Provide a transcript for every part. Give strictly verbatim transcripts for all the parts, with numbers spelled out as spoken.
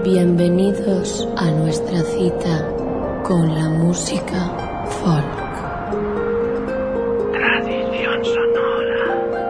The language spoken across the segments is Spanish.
Bienvenidos a nuestra cita con la música folk. Tradición sonora.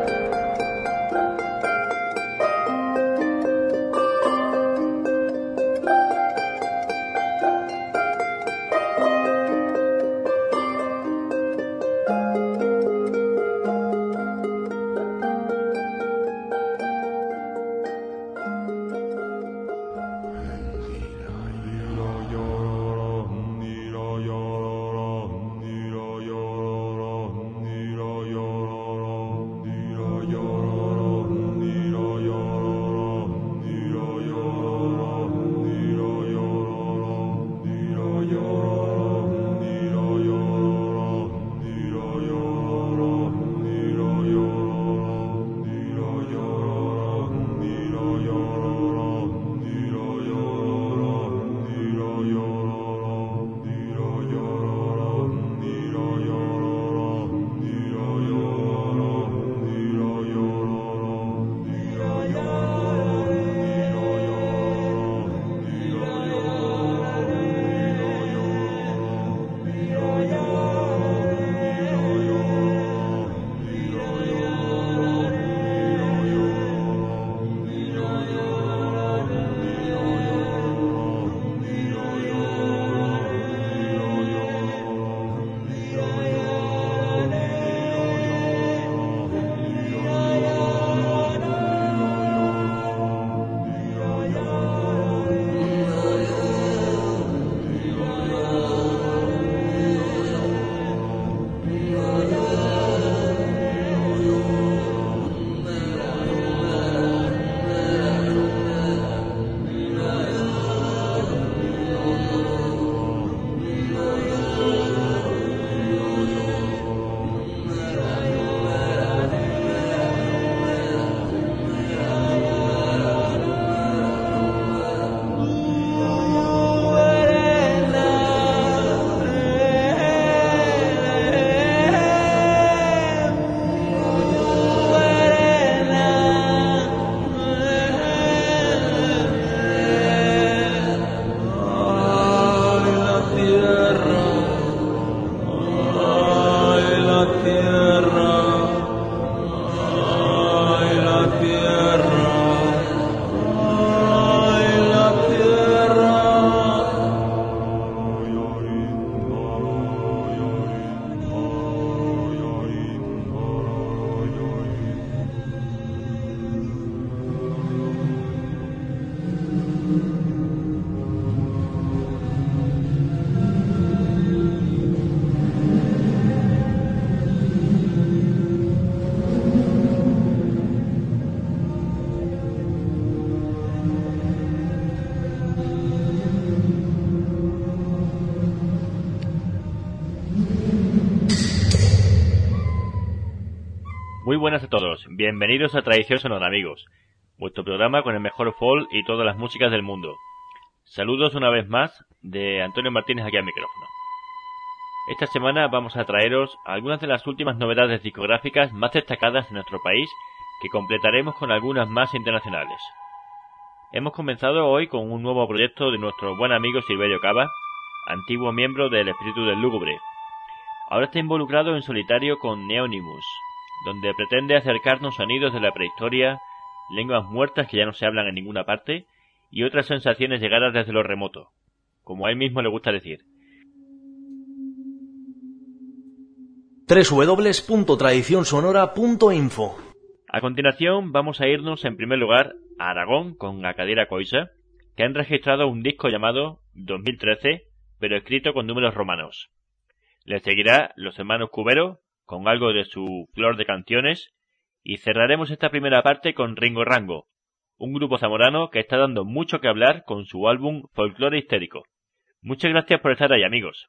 Muy buenas a todos, bienvenidos a Tradición Sonora, amigos, vuestro programa con el mejor folk y todas las músicas del mundo. Saludos una vez más de Antonio Martínez aquí al micrófono. Esta semana vamos a traeros algunas de las últimas novedades discográficas más destacadas en nuestro país, que completaremos con algunas más internacionales. Hemos comenzado hoy con un nuevo proyecto de nuestro buen amigo Silverio Cava, antiguo miembro del Espíritu del Lúgubre. Ahora está involucrado en solitario con Neonimus, donde pretende acercarnos sonidos de la prehistoria, lenguas muertas que ya no se hablan en ninguna parte, y otras sensaciones llegadas desde lo remoto, como a él mismo le gusta decir. doble u doble u doble u punto tradición sonora punto info. A continuación vamos a irnos en primer lugar a Aragón con Acadira Coisa, que han registrado un disco llamado dos mil trece, pero escrito con números romanos. Les seguirá los hermanos Cubero, con algo de su flor de canciones, y cerraremos esta primera parte con Ringo Rango, un grupo zamorano que está dando mucho que hablar con su álbum Folclore Histérico. Muchas gracias por estar ahí, amigos.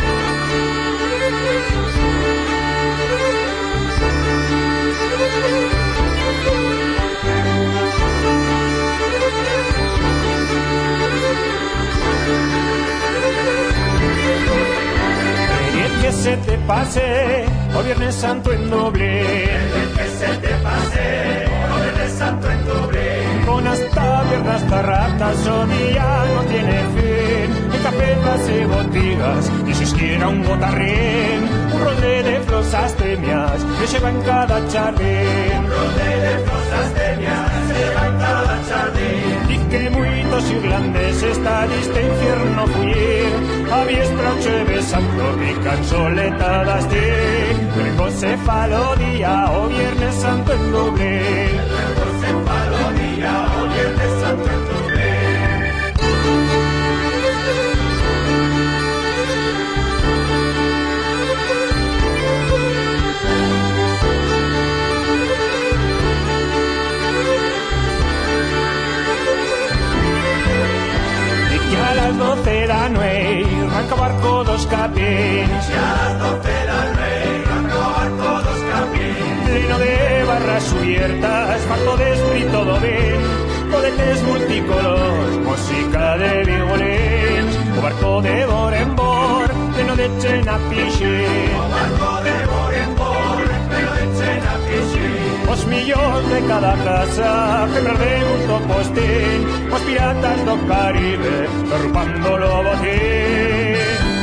Que se te pase, o Viernes Santo en doble. Que se te pase, o Viernes Santo en doble. Con hasta Viernes tabernas, tarratas o día no tiene fin. En cafetas y botigas, ni siquiera un botarrín. Un rolde de flosastemias que lleva en cada jardín. Un rolde de flosastemias que lleva en cada jardín. Y que muitos irlandeses está diste infierno fuir. Había estrauche santo pican soletadas de Recocefalo día o viernes santo en Dublín. Recocefalo día o viernes santo en Dublín. Y que a las doce de la nueve arranca barco dos capins. Y a las doce de la nueve arranca barco dos capins. Pleno de barras abiertas, farto de esprit todo bien. Coletes multicolors, música de virgolins. O barco de bor en bor, pleno de chena pichín. O barco de bor en bor, pleno de chena pichín. Os millóns de cada casa, fembras de mundo postín. Os piratas do Caribe, derrubando lo botín.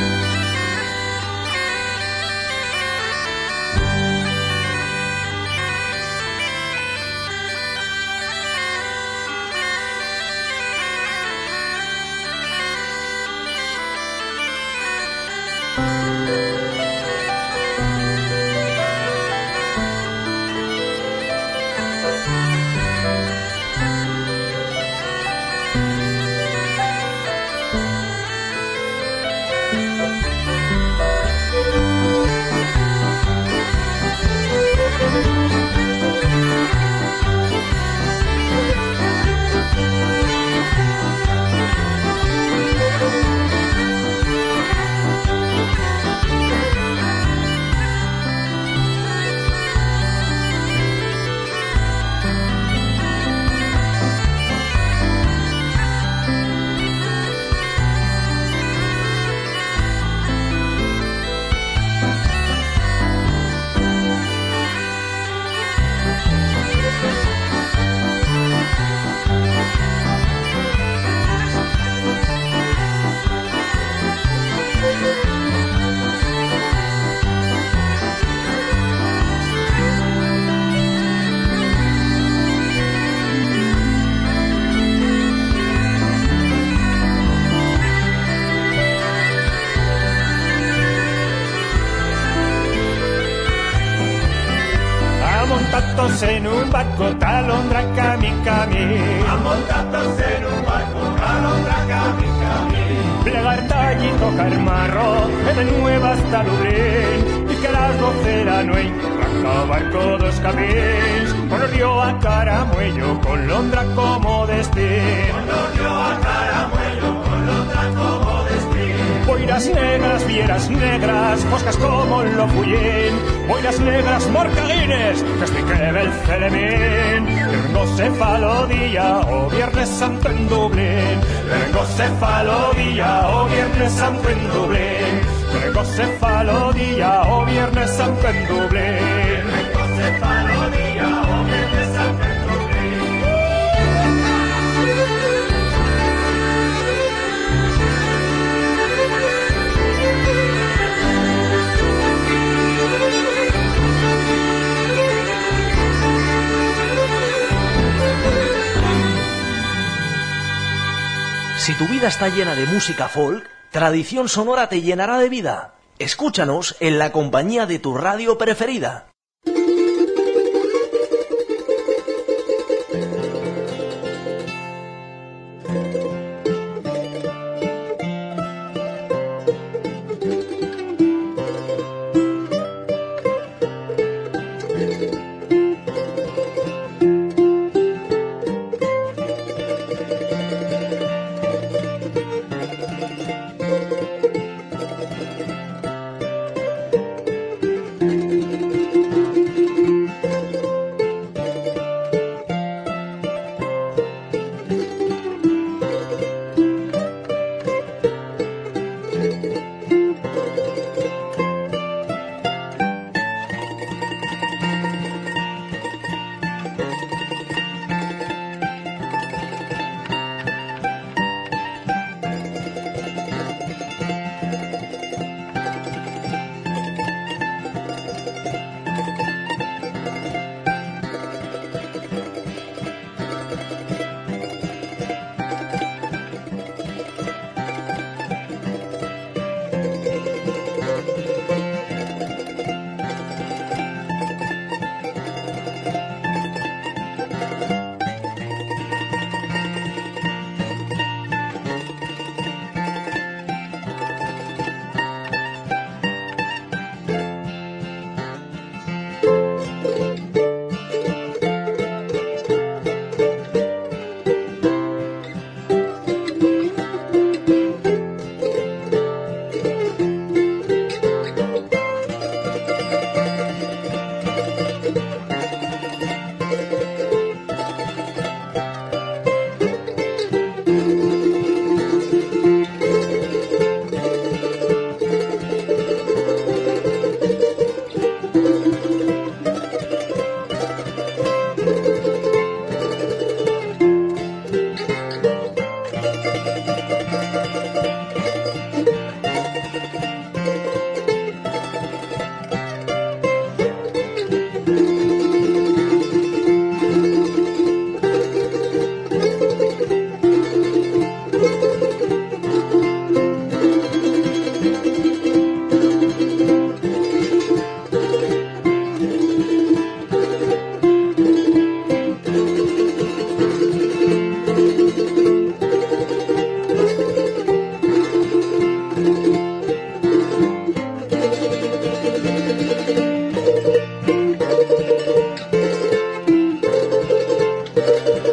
En un barco talondra cami cami, amontados en un barco talondra cami cami. Plegar tall y tocar marro, de nueva hasta Dublín. Y que a las doce de la nueve arranca barco dos camins. Con el río a Caramuello, con Londra como destino. Con el río a Caramuello, con Londra como destino. Boiras negras, vieras negras, moscas como lo fuyen. Boiras negras, morcaguines, desde que ve el celemín. Vengo cefalo día o viernes santo en Dublín. Vengo cefalo día o viernes santo en Dublín. Vengo cefalo día o viernes santo en Dublín. Vengo cefalo día o viernes santo en Dublín. Si tu vida está llena de música folk, Tradición Sonora te llenará de vida. Escúchanos en la compañía de tu radio preferida.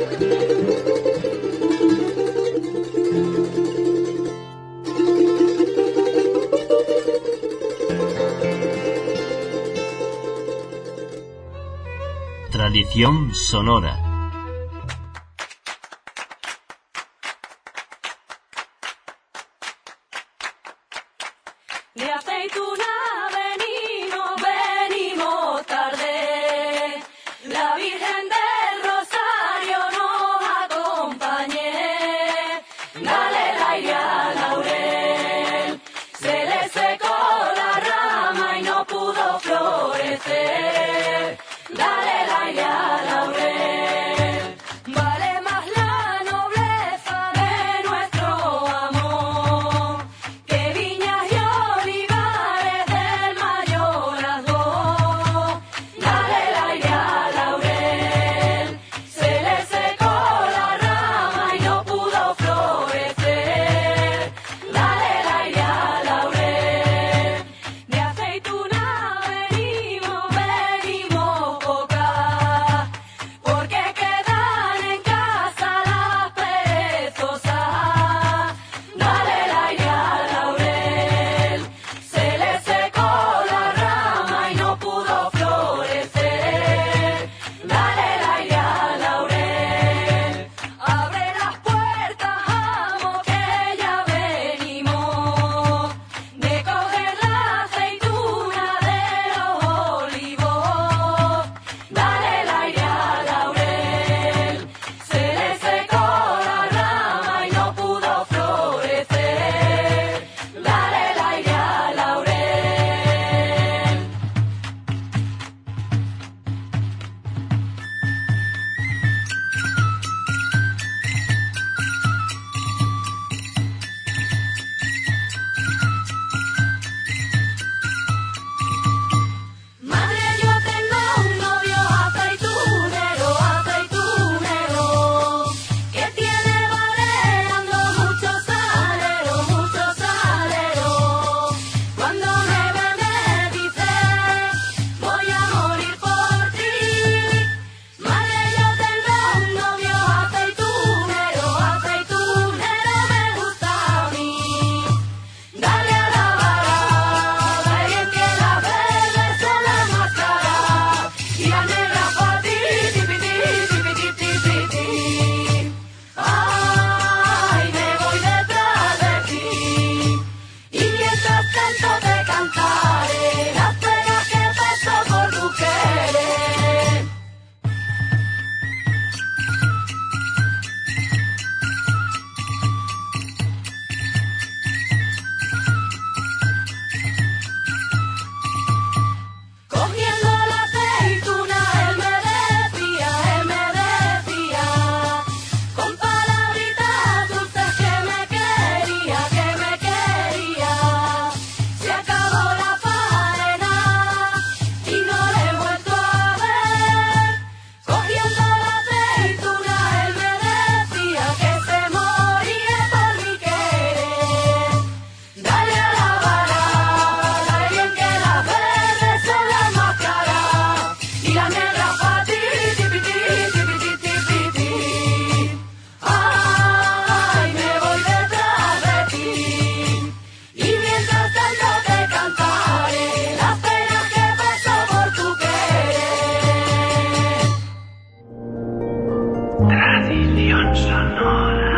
Tradición sonora. De aceituna venimos, venimos tarde. La Virgen del Rosario nos acompañe. Dale el aire a laurel. Se le secó la rama y no pudo florecer. Dale el aire a laurel. Vale más la nobleza de nuestro amor que viñas y olivares del mayorazgo. Dale el aire a laurel. Se le secó la rama y no pudo florecer. Dale el aire a laurel. De aceituna venimos, venimos pocas, porque quedan en casa las perezosas. Dale el aire a laurel. Se le secó la rama y no pudo florecer. Dale el aire a laurel. Abre las puertas, amo, que ya venimos de coger la aceituna de los olivos. Dale el aire a laurel. Se le secó la rama y no pudo florecer. Dale el aire a laurel. Madre, yo tengo un novio aceitunero, aceitunero, que tiene baleando muchos saleros, muchos saleros. Cuando me ve me dice, voy a morir por ti. Madre, yo tengo un novio aceitunero, aceitunero, me gusta a mí. Dale a la vara, dale bien que las verdes son las más caras y las negras para ti, tipiti, tipiti, tipiti. Ay, me voy detrás de ti y mientras tanto te cantaré las penas que paso por tu querer. Cogiendo la aceituna, él me decía, él me decía, con palabritas dulces que me quería, que me quería. Se acabó la faena y no le he vuelto a ver. Cogiendo la aceituna, él me decía que se moría por mi querer. Dale a la vara, dale bien que las verdes son las más caras y las negras para ti, tipiti, tipiti, tipiti. Ay, me voy detrás de ti y mientras tanto te cantaré las penas que paso por tu querer. Tradición sonora.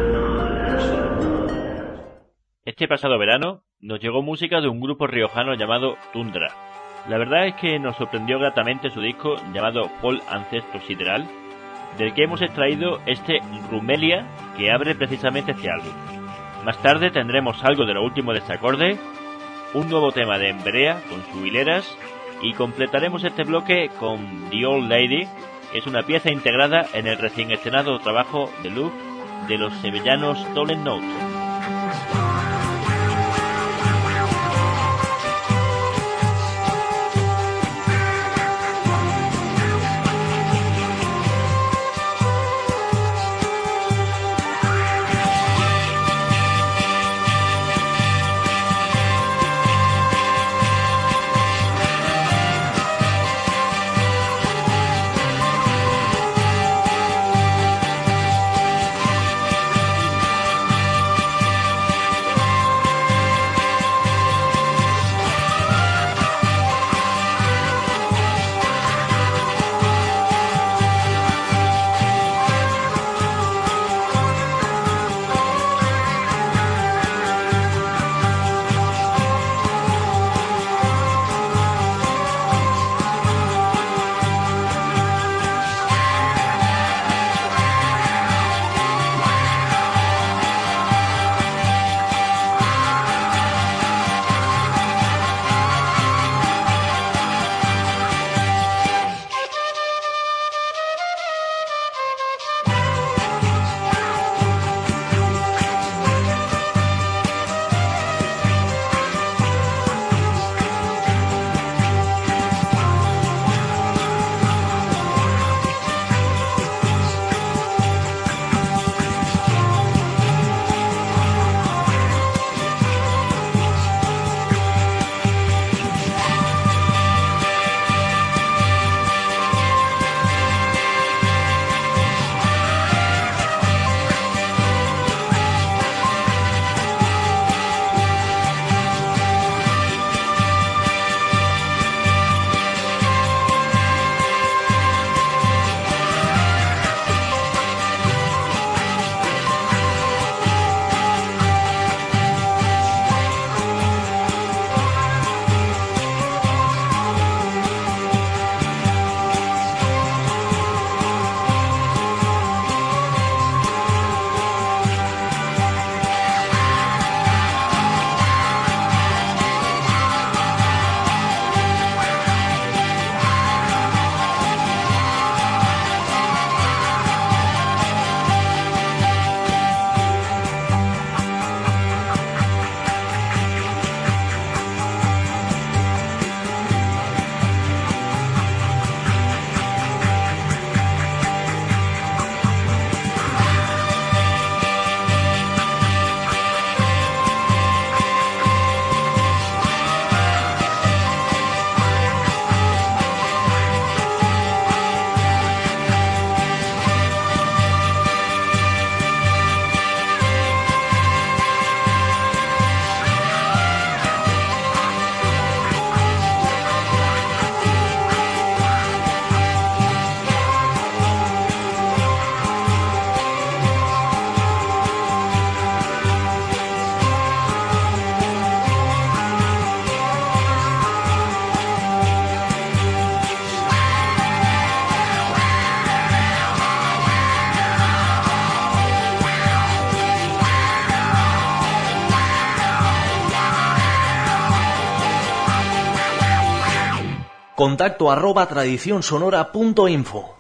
Este pasado verano nos llegó música de un grupo riojano llamado Tundra. La verdad es que nos sorprendió gratamente su disco llamado Folk Ancestro Sideral, del que hemos extraído este Rumelia, que abre precisamente este álbum. Más tarde tendremos algo de lo último de este acorde, un nuevo tema de Emberea con sus hileras y completaremos este bloque con The Old Lady, que es una pieza integrada en el recién estrenado trabajo de Luke de los sevillanos Stolen Notes. Contacto arroba tradicionsonora punto info.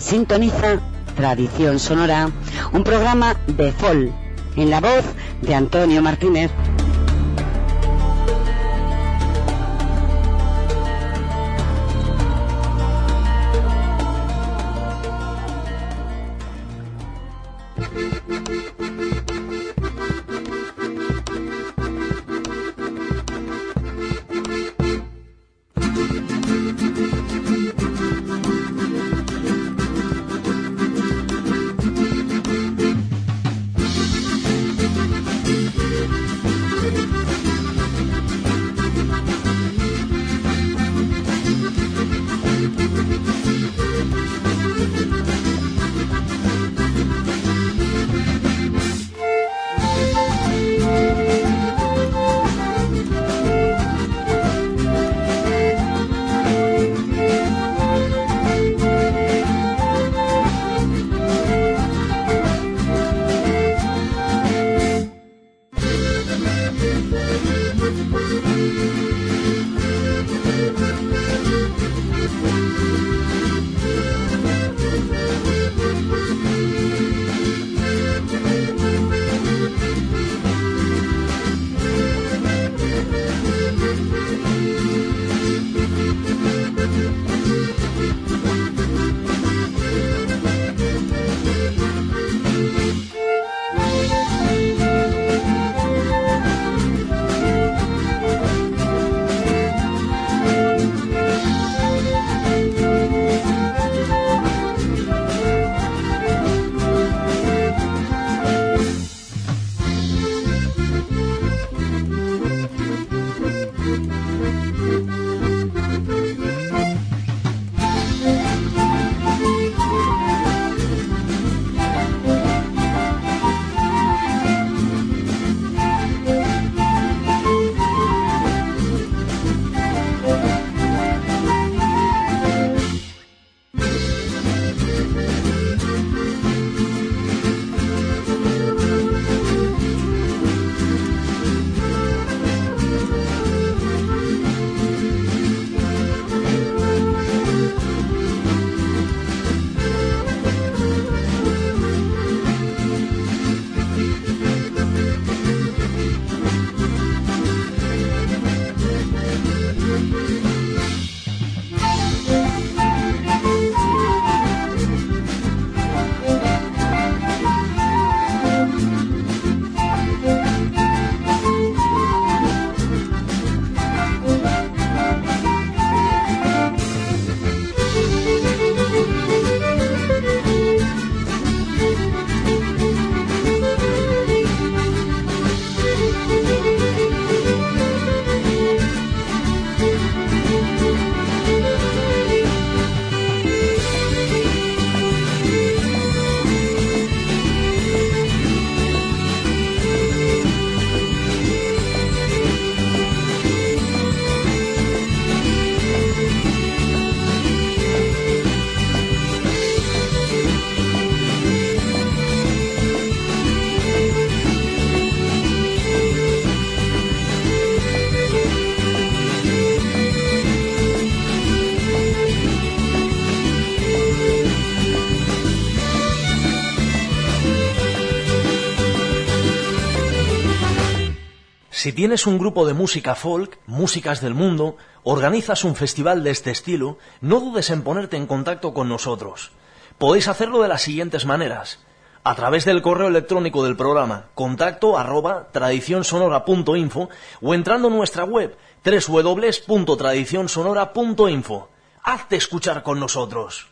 Sintoniza Tradición Sonora, un programa de folk, en la voz de Antonio Martínez. Si tienes un grupo de música folk, músicas del mundo, organizas un festival de este estilo, no dudes en ponerte en contacto con nosotros. Podéis hacerlo de las siguientes maneras: a través del correo electrónico del programa, contacto arroba tradicionsonora punto info, o entrando en nuestra web, doble u doble u doble u punto tradicionsonora punto info. Hazte escuchar con nosotros.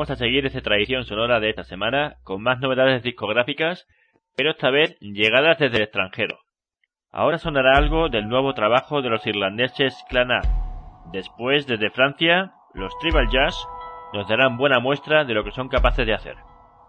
vamos a seguir esta tradición sonora de esta semana con más novedades discográficas, pero esta vez llegadas desde el extranjero. Ahora sonará algo del nuevo trabajo de los irlandeses Clan A. Después, desde Francia, los Tribal Jazz nos darán buena muestra de lo que son capaces de hacer.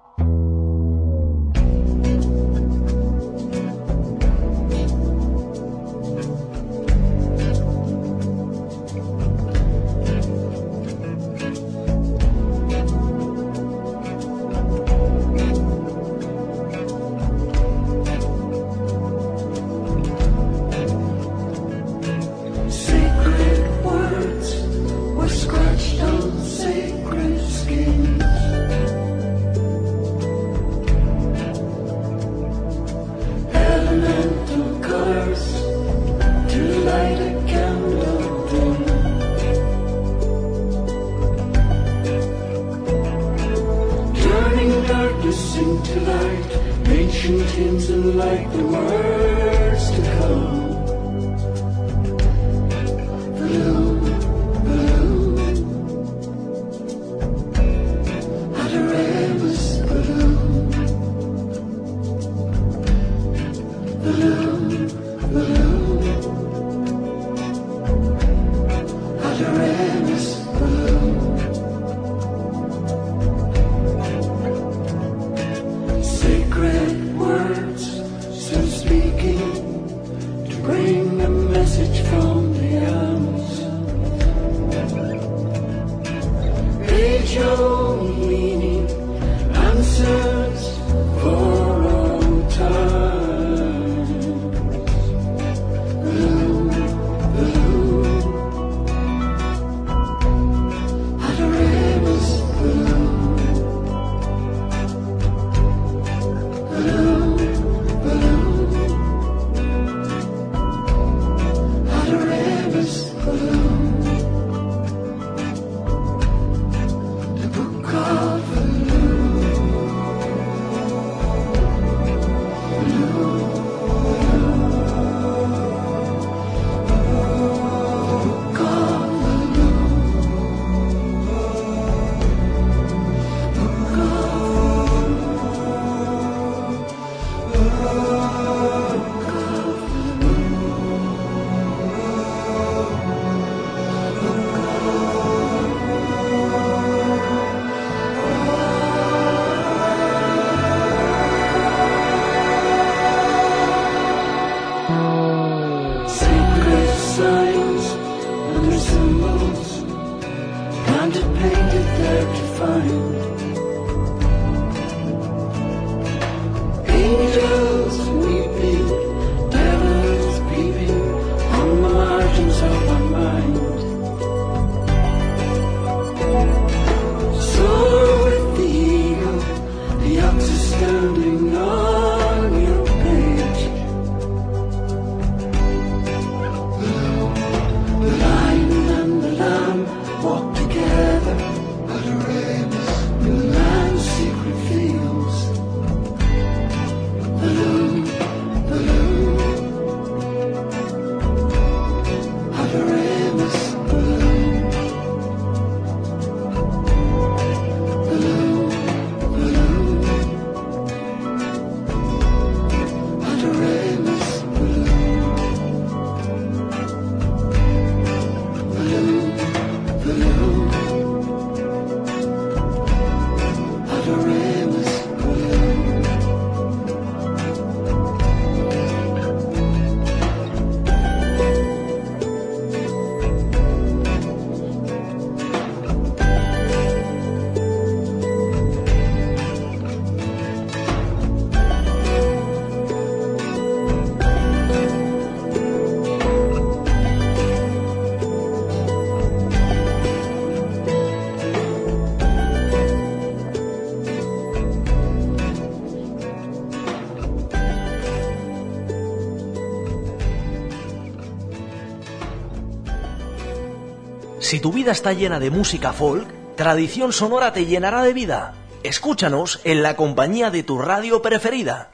Si tu vida está llena de música folk, Tradición Sonora te llenará de vida. Escúchanos en la compañía de tu radio preferida.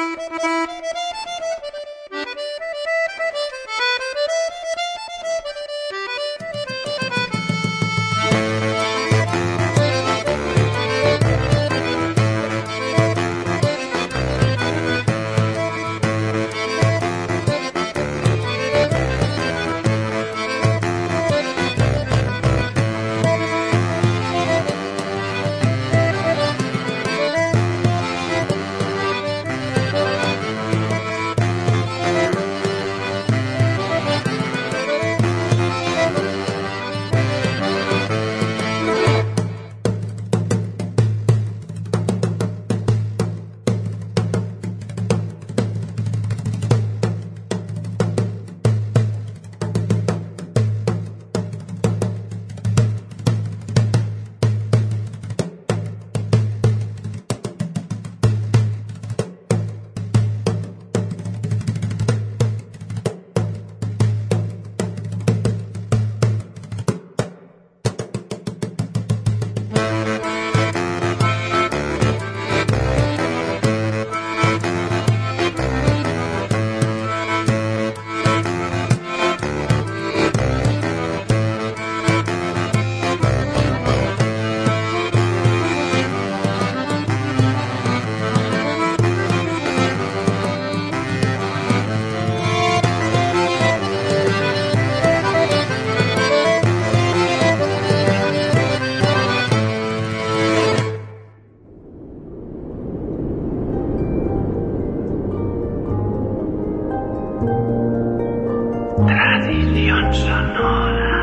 Tradición sonora.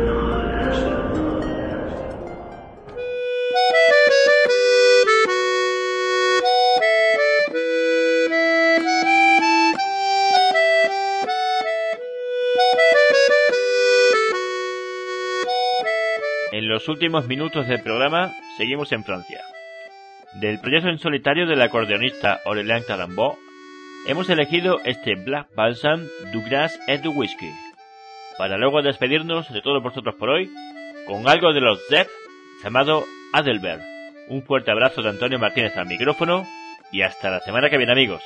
En los últimos minutos del programa seguimos en Francia. Del proyecto en solitario del acordeonista Aurélien Tarambeau, hemos elegido este Black Balsam du Gras et du Whisky, para luego despedirnos de todos vosotros por hoy con algo de los Zepp llamado Adelbert. Un fuerte abrazo de Antonio Martínez al micrófono y hasta la semana que viene, amigos.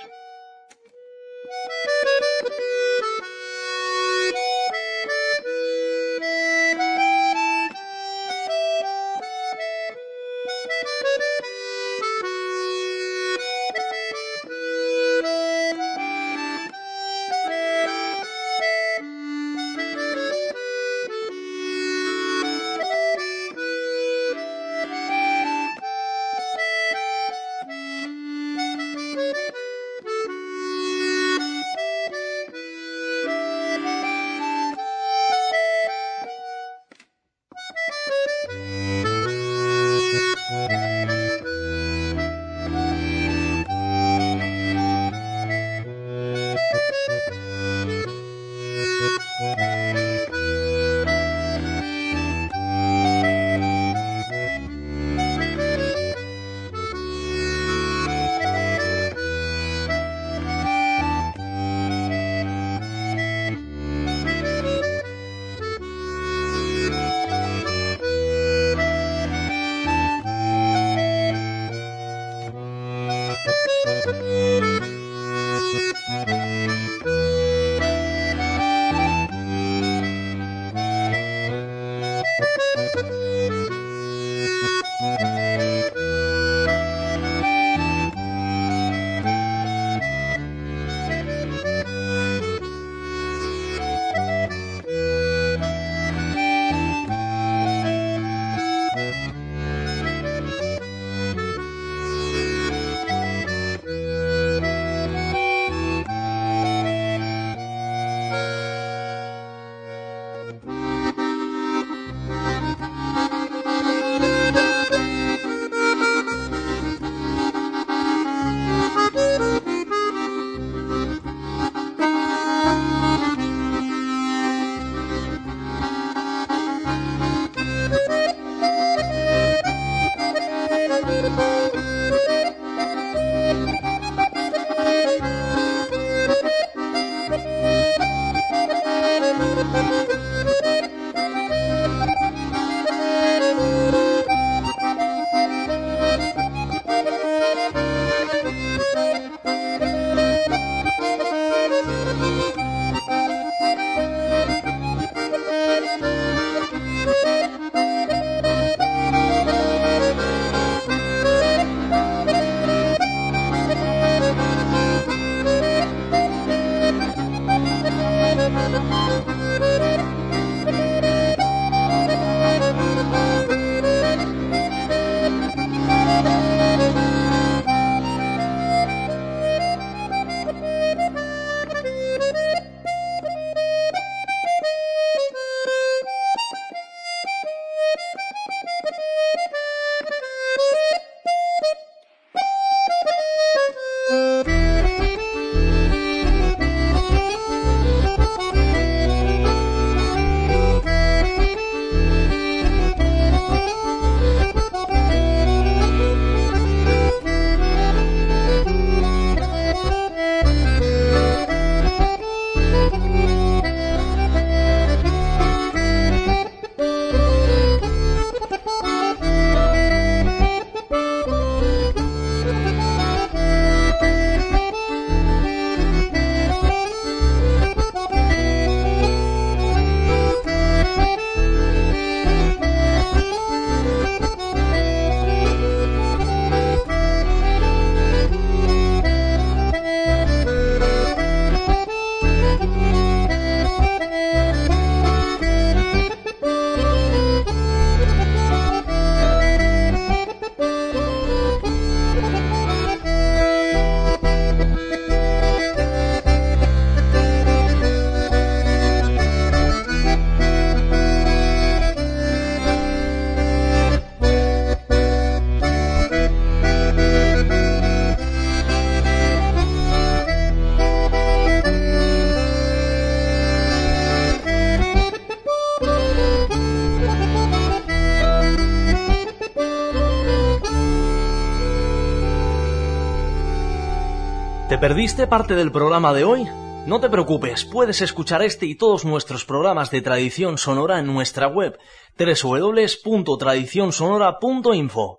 perdiste parte del programa de hoy? No te preocupes, puedes escuchar este y todos nuestros programas de Tradición Sonora en nuestra web doble u doble u doble u punto tradición sonora punto info.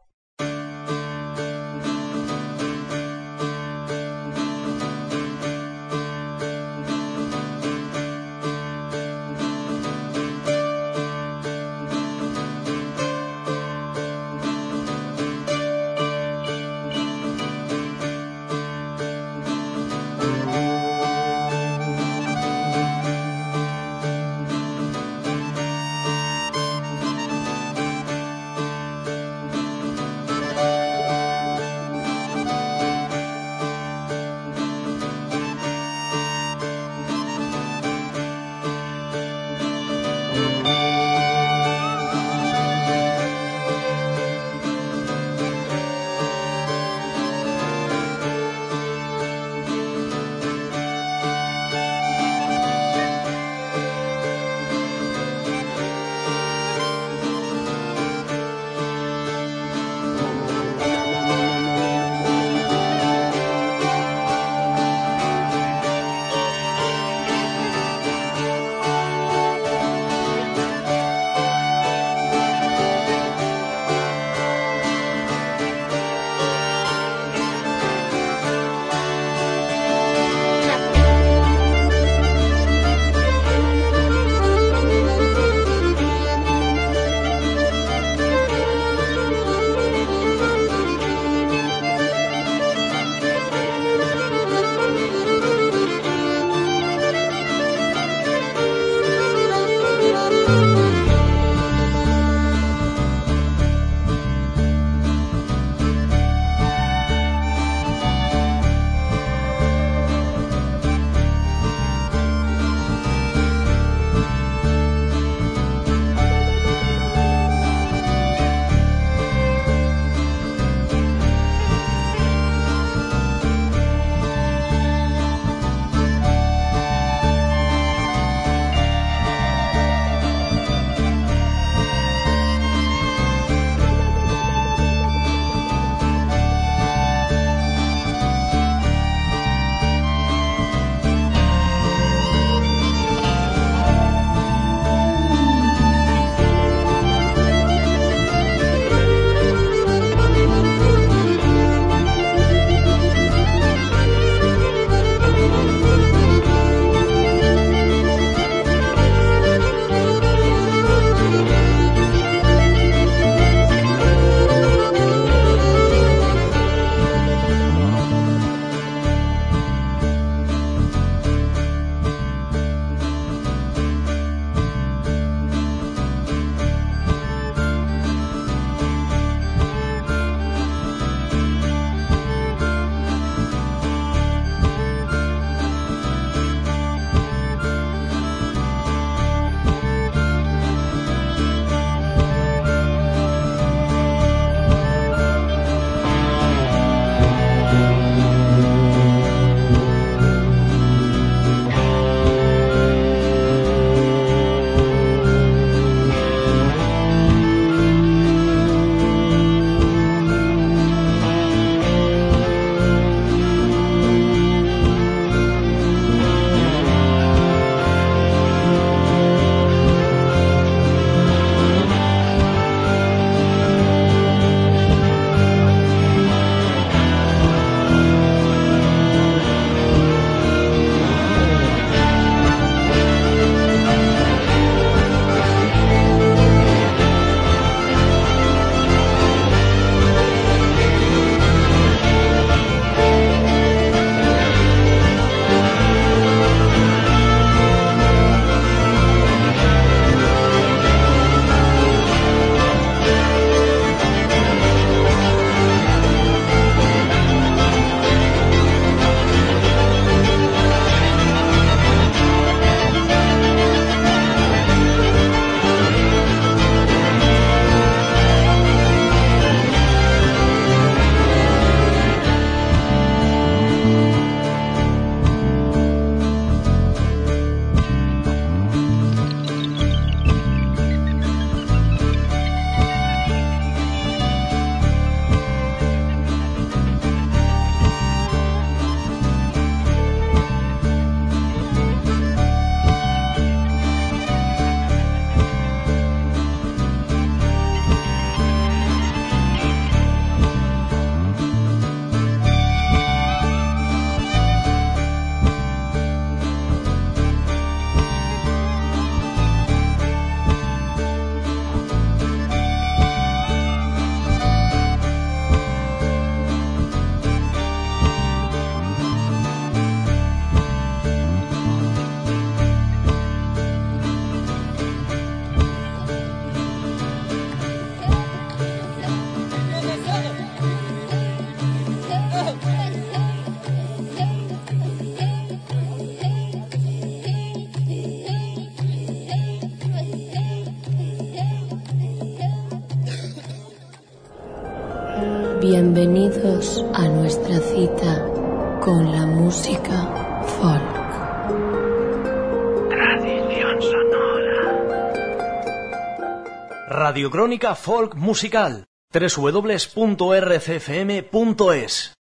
Bienvenidos a nuestra cita con la música folk. Tradición sonora. Radiocrónica Folk Musical. doble u doble u doble u punto r c f m punto es